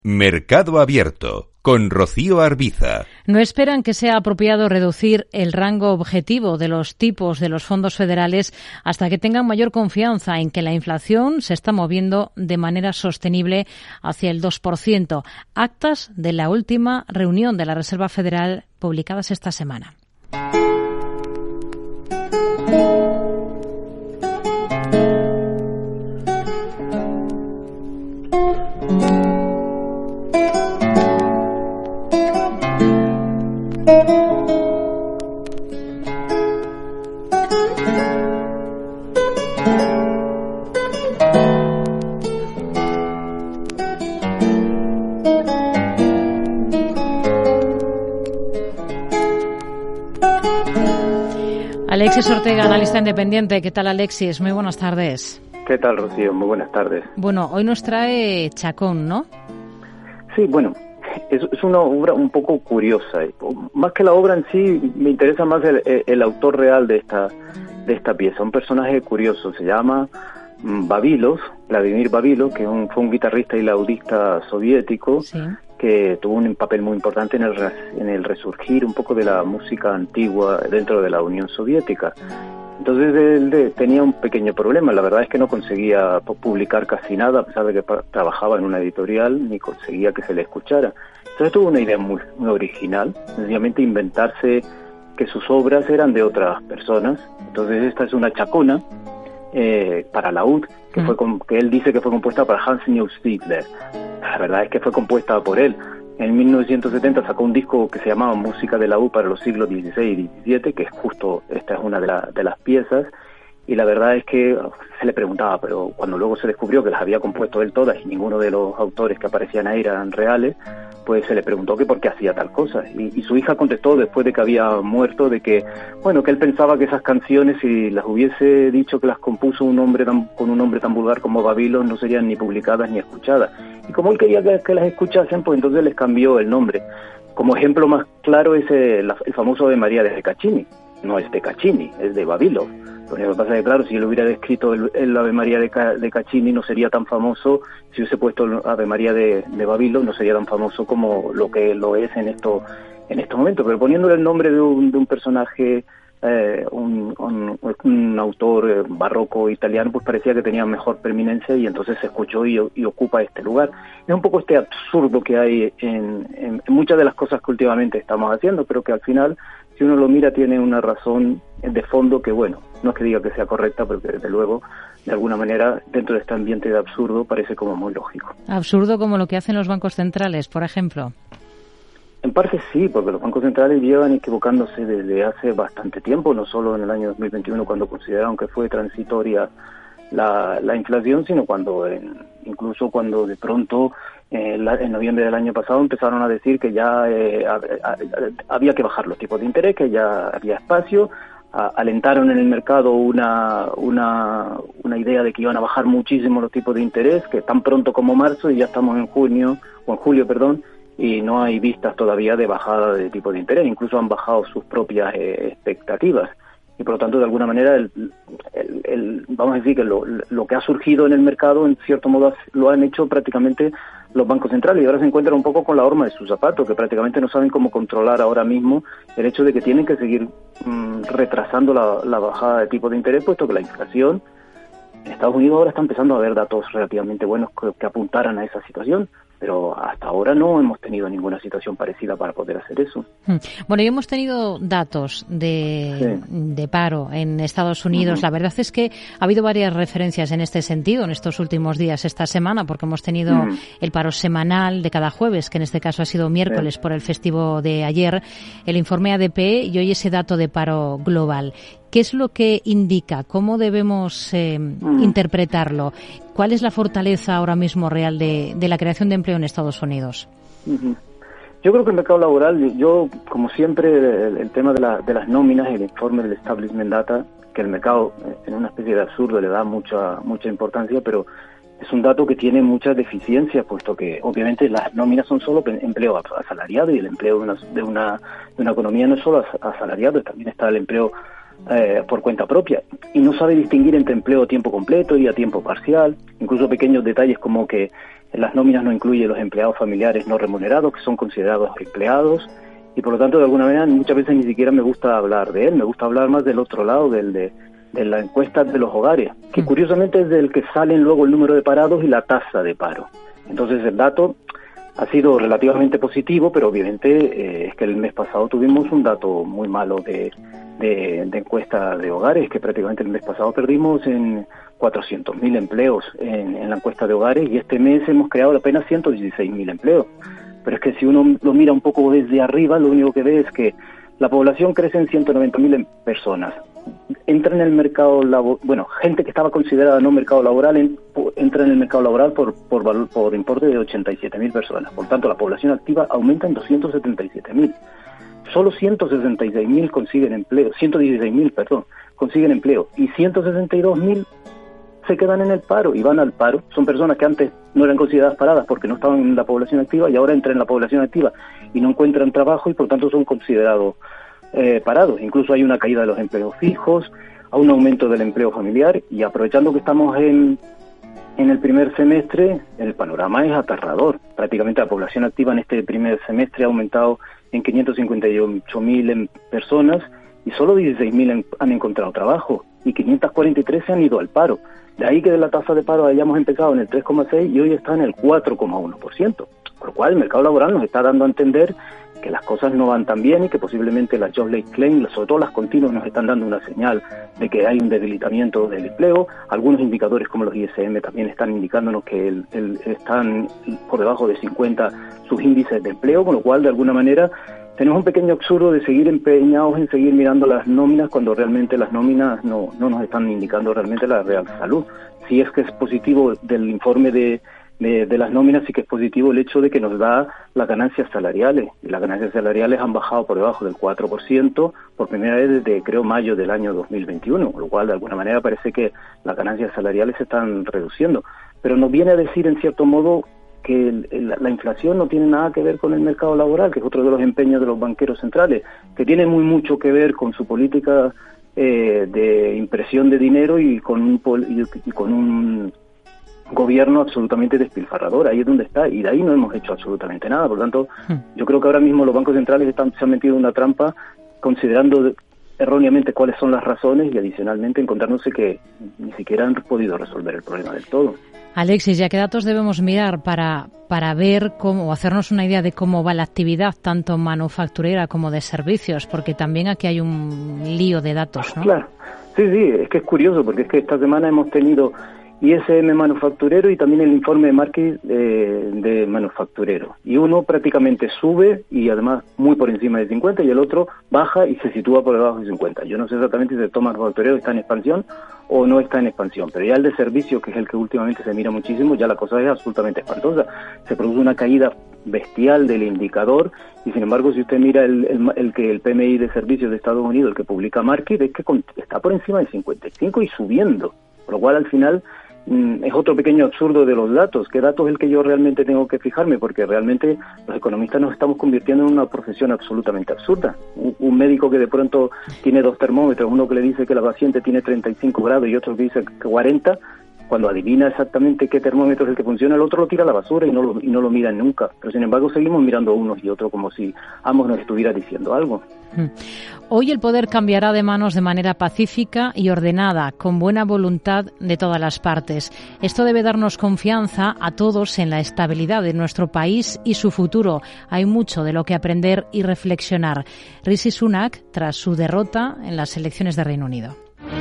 Mercado Abierto, con Rocío Arbiza. No esperan que sea apropiado reducir el rango objetivo de los tipos de los fondos federales hasta que tengan mayor confianza en que la inflación se está moviendo de manera sostenible hacia el 2%. Actas de la última reunión de la Reserva Federal publicadas esta semana. Alexis Ortega, analista independiente. ¿Qué tal, Alexis? Muy buenas tardes. ¿Qué tal, Rocío? Muy buenas tardes. Bueno, hoy nos trae Chacón, ¿no? Sí, bueno, es una obra un poco curiosa. Más que la obra en sí, me interesa más el autor real de esta pieza. Un personaje curioso, se llama Vavilos, Vladimir Vavilos, que fue un guitarrista y laudista soviético, sí, que tuvo un papel muy importante en el resurgir un poco de la música antigua dentro de la Unión Soviética. Entonces él tenía un pequeño problema, la verdad es que no conseguía publicar casi nada, a pesar de que trabajaba en una editorial, ni conseguía que se le escuchara. Entonces tuvo una idea muy original, sencillamente inventarse que sus obras eran de otras personas. Entonces esta es una chacona para laúd, que él dice que fue compuesta para Hans Neusiedler. La verdad es que fue compuesta por él. En 1970 sacó un disco que se llamaba Música de laúd para los siglos XVI y XVII, que es justo, esta es una de las piezas, y la verdad es que se le preguntaba, pero cuando luego se descubrió que las había compuesto él todas y ninguno de los autores que aparecían ahí eran reales, pues se le preguntó que por qué hacía tal cosa. Y su hija contestó después de que había muerto de que, bueno, que él pensaba que esas canciones, si las hubiese dicho que las compuso con un nombre tan vulgar como Vavilos, no serían ni publicadas ni escuchadas. Y como él quería que las escuchasen, pues entonces les cambió el nombre. Como ejemplo más claro es el famoso Ave María de Caccini. No es de Caccini, es de Vavilos. Lo único que pasa es que, claro, si él hubiera escrito el Ave María de Caccini, no sería tan famoso. Si hubiese puesto el Ave María de Vavilos, no sería tan famoso como lo que lo es en estos momentos. Pero poniéndole el nombre de un personaje, un autor barroco italiano, pues parecía que tenía mejor preeminencia y entonces se escuchó y ocupa este lugar. Es un poco este absurdo que hay en muchas de las cosas que últimamente estamos haciendo, pero que al final, si uno lo mira, tiene una razón de fondo que, bueno, no es que diga que sea correcta, pero que desde luego, de alguna manera, dentro de este ambiente de absurdo, parece como muy lógico. Absurdo como lo que hacen los bancos centrales, por ejemplo. En parte sí, porque los bancos centrales llevan equivocándose desde hace bastante tiempo, no solo en el año 2021 cuando consideraron que fue transitoria la inflación, sino incluso cuando de pronto en noviembre del año pasado empezaron a decir que ya había que bajar los tipos de interés, que ya había espacio. Alentaron en el mercado una idea de que iban a bajar muchísimo los tipos de interés, que tan pronto como marzo, y ya estamos en julio, y no hay vistas todavía de bajada de tipo de interés, incluso han bajado sus propias expectativas. Y por lo tanto, de alguna manera, vamos a decir que lo que ha surgido en el mercado, en cierto modo, lo han hecho prácticamente los bancos centrales, y ahora se encuentran un poco con la horma de sus zapatos, que prácticamente no saben cómo controlar ahora mismo el hecho de que tienen que seguir retrasando la bajada de tipo de interés, puesto que la inflación en Estados Unidos ahora está empezando a haber datos relativamente buenos que apuntaran a esa situación, pero hasta ahora no hemos tenido ninguna situación parecida para poder hacer eso. Bueno, y hemos tenido datos de paro en Estados Unidos. Uh-huh. La verdad es que ha habido varias referencias en este sentido en estos últimos días, esta semana, porque hemos tenido el paro semanal de cada jueves, que en este caso ha sido miércoles por el festivo de ayer, el informe ADP y hoy ese dato de paro global. ¿Qué es lo que indica? ¿Cómo debemos interpretarlo? ¿Cuál es la fortaleza ahora mismo real de la creación de empleo en Estados Unidos? Uh-huh. Yo creo que el mercado laboral, como siempre, el tema de las nóminas, el informe del Establishment Data, que el mercado en una especie de absurdo le da mucha importancia, pero es un dato que tiene muchas deficiencias, puesto que obviamente las nóminas son solo empleo asalariado, y el empleo de una economía no es solo asalariado, también está el empleo por cuenta propia, y no sabe distinguir entre empleo a tiempo completo y a tiempo parcial. Incluso pequeños detalles como que las nóminas no incluye los empleados familiares no remunerados, que son considerados empleados, y por lo tanto, de alguna manera, muchas veces ni siquiera me gusta hablar de él, me gusta hablar más del otro lado, de la encuesta de los hogares, que curiosamente es del que salen luego el número de parados y la tasa de paro. Entonces el dato ha sido relativamente positivo, pero obviamente es que el mes pasado tuvimos un dato muy malo de encuesta de hogares, que prácticamente el mes pasado perdimos en 400.000 empleos en la encuesta de hogares, y este mes hemos creado apenas 116.000 empleos. Pero es que si uno lo mira un poco desde arriba, lo único que ve es que la población crece en 190.000 personas. Entra en el mercado laboral, gente que estaba considerada no mercado laboral, entra en el mercado laboral por importe de 87.000 personas. Por tanto, la población activa aumenta en 277.000. Solo 116.000 consiguen empleo, 116.000, perdón, consiguen empleo, y 162.000 se quedan en el paro y van al paro. Son personas que antes no eran consideradas paradas porque no estaban en la población activa, y ahora entran en la población activa y no encuentran trabajo, y por tanto son considerados parados. Incluso hay una caída de los empleos fijos, a un aumento del empleo familiar, y aprovechando que estamos en el primer semestre, el panorama es aterrador. Prácticamente la población activa en este primer semestre ha aumentado en 558.000 personas, y solo 16.000 han encontrado trabajo, y 543 se han ido al paro. De ahí que de la tasa de paro hayamos empezado en el 3,6 y hoy está en el 4,1%. Por lo cual el mercado laboral nos está dando a entender que las cosas no van tan bien, y que posiblemente las Jobless Claims, sobre todo las continuas, nos están dando una señal de que hay un debilitamiento del empleo. Algunos indicadores como los ISM también están indicándonos que están por debajo de 50 sus índices de empleo, con lo cual de alguna manera tenemos un pequeño absurdo de seguir empeñados en seguir mirando las nóminas cuando realmente las nóminas no nos están indicando realmente la real salud. Si es que es positivo del informe de las nóminas, sí que es positivo el hecho de que nos da las ganancias salariales, y las ganancias salariales han bajado por debajo del 4% por primera vez desde, creo, mayo del año 2021, con lo cual de alguna manera parece que las ganancias salariales se están reduciendo. Pero nos viene a decir en cierto modo que la inflación no tiene nada que ver con el mercado laboral, que es otro de los empeños de los banqueros centrales, que tiene mucho que ver con su política de impresión de dinero y con un gobierno absolutamente despilfarrador. Ahí es donde está, y de ahí no hemos hecho absolutamente nada. Por lo tanto, yo creo que ahora mismo los bancos centrales se han metido en una trampa, considerando erróneamente cuáles son las razones, y adicionalmente encontrándose que ni siquiera han podido resolver el problema del todo. Alexis, ¿ya qué datos debemos mirar para ver cómo, o hacernos una idea de cómo va la actividad tanto manufacturera como de servicios? Porque también aquí hay un lío de datos, ¿no? Claro, sí, es que es curioso, porque es que esta semana hemos tenido ISM manufacturero y también el informe de market de manufacturero. Y uno prácticamente sube, y además muy por encima de 50, y el otro baja y se sitúa por debajo de 50. Yo no sé exactamente si el sector manufacturero está en expansión o no está en expansión, pero ya el de servicios, que es el que últimamente se mira muchísimo, ya la cosa es absolutamente espantosa. Se produce una caída bestial del indicador, y sin embargo, si usted mira el PMI de servicios de Estados Unidos, el que publica Market, es que está por encima de 55 y subiendo, por lo cual al final es otro pequeño absurdo de los datos. ¿Qué datos es el que yo realmente tengo que fijarme? Porque realmente los economistas nos estamos convirtiendo en una profesión absolutamente absurda. Un médico que de pronto tiene 2 termómetros, uno que le dice que la paciente tiene 35 grados y otro que dice que 40, cuando adivina exactamente qué termómetro es el que funciona, el otro lo tira a la basura y no lo miran nunca. Pero sin embargo seguimos mirando unos y otros como si ambos nos estuviera diciendo algo. Hoy el poder cambiará de manos de manera pacífica y ordenada, con buena voluntad de todas las partes. Esto debe darnos confianza a todos en la estabilidad de nuestro país y su futuro. Hay mucho de lo que aprender y reflexionar. Rishi Sunak, tras su derrota en las elecciones de Reino Unido.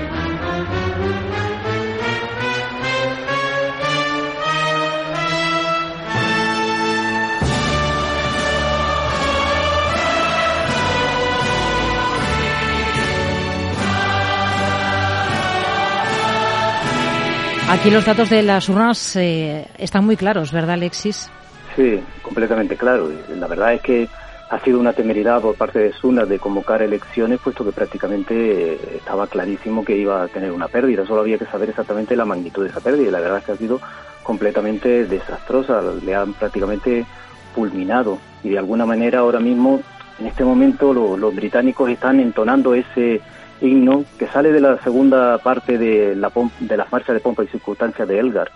Aquí los datos de las urnas están muy claros, ¿verdad, Alexis? Sí, completamente claro. La verdad es que ha sido una temeridad por parte de Sunak de convocar elecciones, puesto que prácticamente estaba clarísimo que iba a tener una pérdida. Solo había que saber exactamente la magnitud de esa pérdida, y la verdad es que ha sido completamente desastrosa. Le han prácticamente fulminado, y de alguna manera ahora mismo, en este momento, los británicos están entonando ese himno que sale de la segunda parte de las marchas de pompa y circunstancia de Elgar,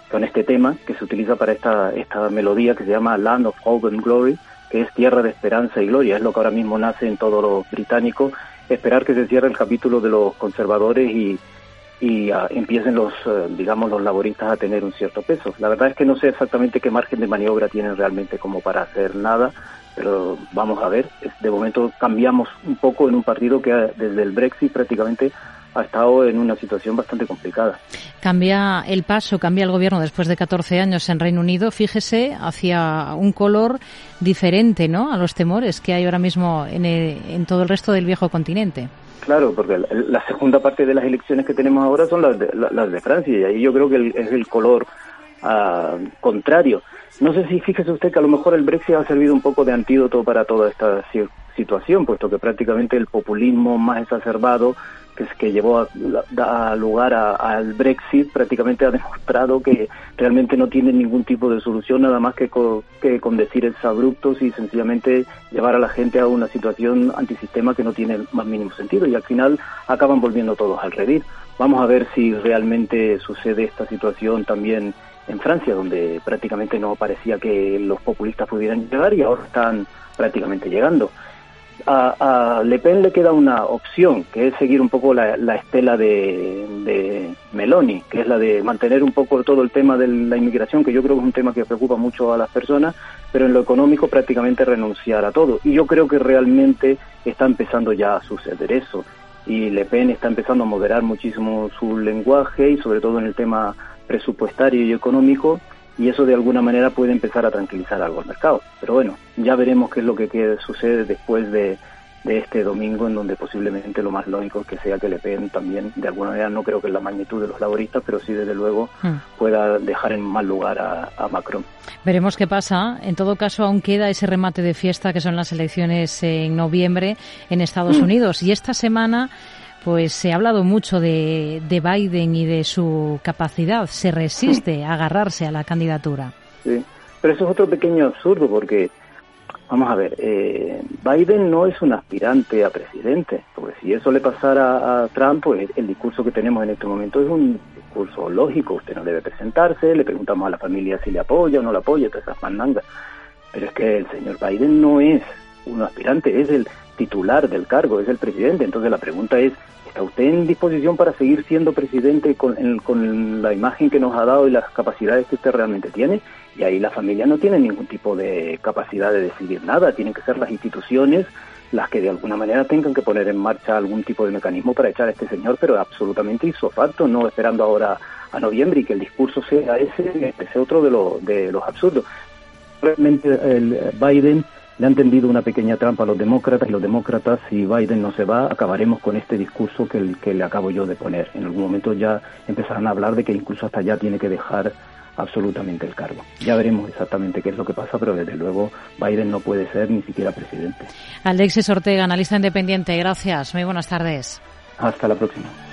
con este tema que se utiliza para esta melodía que se llama Land of Hope and Glory, que es tierra de esperanza y gloria. Es lo que ahora mismo nace en todos los británicos, esperar que se cierre el capítulo de los conservadores y empiecen los laboristas a tener un cierto peso. La verdad es que no sé exactamente qué margen de maniobra tienen realmente como para hacer nada, pero vamos a ver. De momento cambiamos un poco en un partido que desde el Brexit prácticamente ha estado en una situación bastante complicada. Cambia el paso, cambia el gobierno después de 14 años en Reino Unido, fíjese, hacia un color diferente, ¿no?, a los temores que hay ahora mismo en todo el resto del viejo continente. Claro, porque la segunda parte de las elecciones que tenemos ahora son las de Francia, y ahí yo creo que es el color contrario. No sé si fíjese usted que a lo mejor el Brexit ha servido un poco de antídoto para toda esta situación, puesto que prácticamente el populismo más exacerbado que llevó a lugar al Brexit prácticamente ha demostrado que realmente no tiene ningún tipo de solución, nada más que con decir exabruptos y sencillamente llevar a la gente a una situación antisistema que no tiene el más mínimo sentido, y al final acaban volviendo todos al redil. Vamos a ver si realmente sucede esta situación también en Francia, donde prácticamente no parecía que los populistas pudieran llegar y ahora están prácticamente llegando. A Le Pen le queda una opción, que es seguir un poco la estela de Meloni, que es la de mantener un poco todo el tema de la inmigración, que yo creo que es un tema que preocupa mucho a las personas, pero en lo económico prácticamente renunciar a todo. Y yo creo que realmente está empezando ya a suceder eso. Y Le Pen está empezando a moderar muchísimo su lenguaje, y sobre todo en el tema presupuestario y económico, y eso de alguna manera puede empezar a tranquilizar algo al mercado. Pero bueno, ya veremos qué es lo que sucede después de este domingo, en donde posiblemente lo más lógico es que sea que Le Pen también, de alguna manera, no creo que en la magnitud de los laboristas, pero sí desde luego pueda dejar en mal lugar a Macron. Veremos qué pasa. En todo caso, aún queda ese remate de fiesta que son las elecciones en noviembre en Estados Unidos. Y esta semana pues se ha hablado mucho de Biden y de su capacidad. Se resiste a agarrarse a la candidatura. Sí, pero eso es otro pequeño absurdo, porque, vamos a ver, Biden no es un aspirante a presidente, porque si eso le pasara a Trump, pues el discurso que tenemos en este momento es un discurso lógico. Usted no debe presentarse, le preguntamos a la familia si le apoya o no le apoya, todas esas mandangas. Pero es que el señor Biden no es un aspirante, es el titular del cargo, es el presidente. Entonces la pregunta es, ¿está usted en disposición para seguir siendo presidente con la imagen que nos ha dado y las capacidades que usted realmente tiene? Y ahí la familia no tiene ningún tipo de capacidad de decidir nada. Tienen que ser las instituciones las que de alguna manera tengan que poner en marcha algún tipo de mecanismo para echar a este señor, pero absolutamente ipso facto, no esperando ahora a noviembre y que el discurso sea ese otro de los absurdos. Realmente el Biden le han tendido una pequeña trampa a los demócratas, y los demócratas, si Biden no se va, acabaremos con este discurso que le acabo yo de poner. En algún momento ya empezarán a hablar de que incluso hasta ya tiene que dejar absolutamente el cargo. Ya veremos exactamente qué es lo que pasa, pero desde luego Biden no puede ser ni siquiera presidente. Alexis Ortega, analista independiente, gracias. Muy buenas tardes. Hasta la próxima.